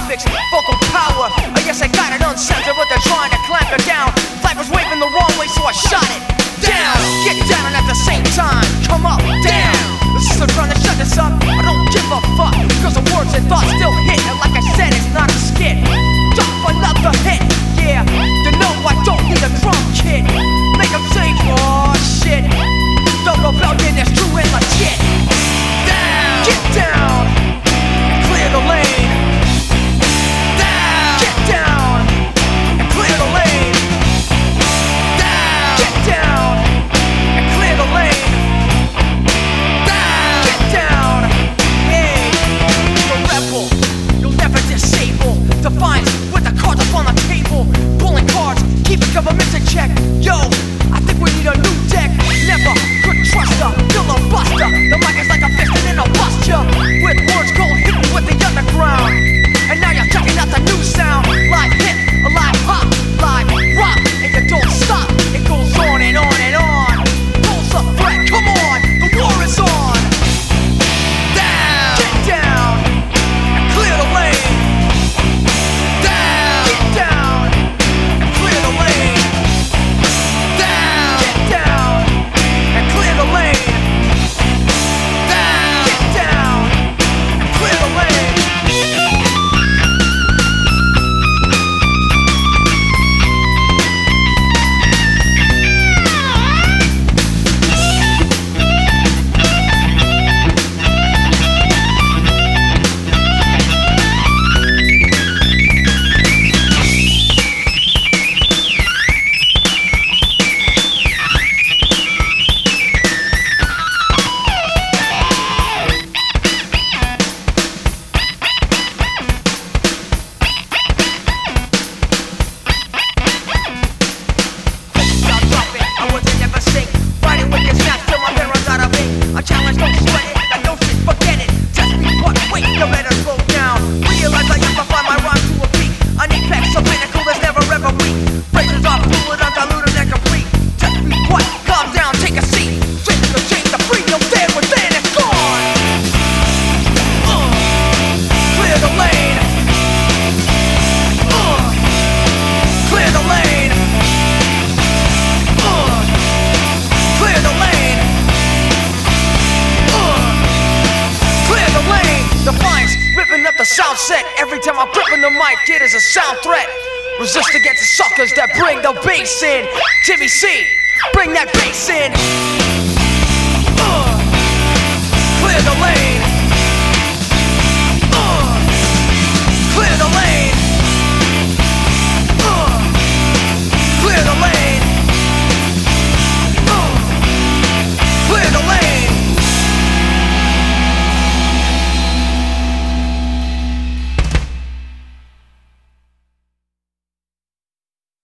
mix vocal power. I guess I got it uncensored, but they're trying to clamp it down. Flag was waving the wrong way, so I shot it down. Get down and at the same time, come up, down. The system's trying to shut this up, I don't give a fuck, cause the words and thoughts still hit. And like I said, it's not a skit. Drop another hit, yeah. You know I don't need a drum kit. Make them sing, oh shit. Don't rebellion is true and legit. Down, get down, and clear the lane. Down, get down, and clear the lane. Down, get down, and clear the lane. Down, get down, hey. The rebel, you'll never disable. Defiance with the cards up on the table. Pulling cards, keeping governments in check. Yo, I think we need a new deck. Never could trust a filibuster. The mic is like a fist and I'll bust ya. With words cold hitting with the underground. And now you're checking out the new sound. Live hip, live hop, live rock. And you don't stop, it goes on and on and on. Pulse a threat, come on, the war is on. Down, get down, and clear the lane. Down, get down, and clear the lane. Down, get down, and clear the lane. Down, get down, and clear the lane. The sound set, every time I'm gripping the mic, it is a sound threat. Resist against the suckers that bring the bass in. Timmy C, bring that bass in.